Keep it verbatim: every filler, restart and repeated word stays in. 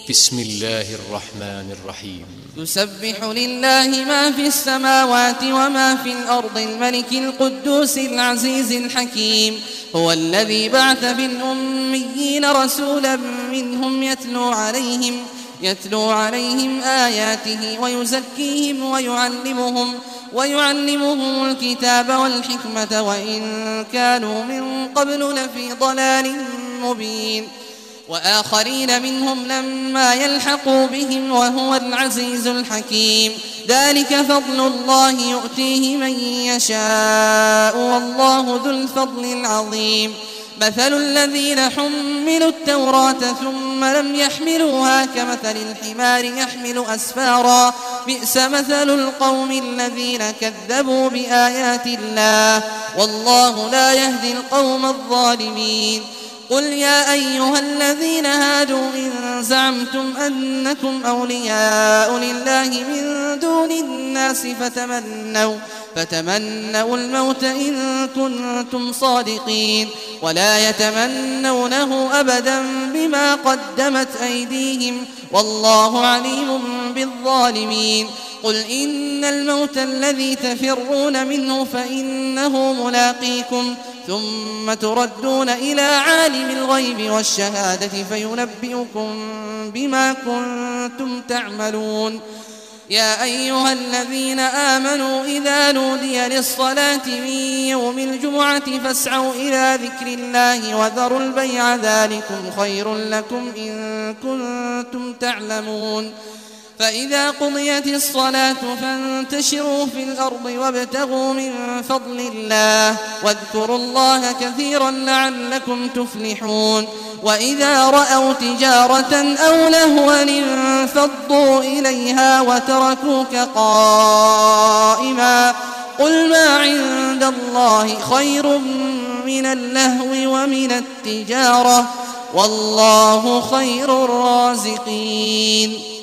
بسم الله الرحمن الرحيم. يسبح لله ما في السماوات وما في الأرض الملك القدوس العزيز الحكيم. هو الذي بعث في الأميين رسولا منهم يتلو عليهم يتلو عليهم آياته ويزكيهم ويعلمهم ويعلمهم الكتاب والحكمة وإن كانوا من قبل لفي ضلال مبين، وآخرين منهم لما يلحقوا بهم وهو العزيز الحكيم. ذلك فضل الله يؤتيه من يشاء والله ذو الفضل العظيم. مثل الذين حملوا التوراة ثم لم يحملوها كمثل الحمار يحمل أسفارا، بئس مثل القوم الذين كذبوا بآيات الله والله لا يهدي القوم الظالمين. قل يا أيها الذين هادوا إن زعمتم أنكم أولياء لله من دون الناس فتمنوا فتمنوا الموت إن كنتم صادقين ولا يتمنونه أبدا بما قدمت أيديهم والله عليم بالظالمين. قل إن الموت الذي تفرون منه فإنه ملاقيكم ثم تردون إلى عالم الغيب والشهادة فينبئكم بما كنتم تعملون. يا أيها الذين آمنوا إذا نودي للصلاة من يوم الجمعة فاسعوا إلى ذكر الله وذروا البيع ذلكم خير لكم إن كنتم تعلمون. فإذا قضيت الصلاة فانتشروا في الأرض وابتغوا من فضل الله واذكروا الله كثيرا لعلكم تفلحون. وإذا رأوا تجارة أو لهوا انفضوا إليها وتركوك قائما قل ما عند الله خير من اللهو ومن التجارة والله خير الرازقين.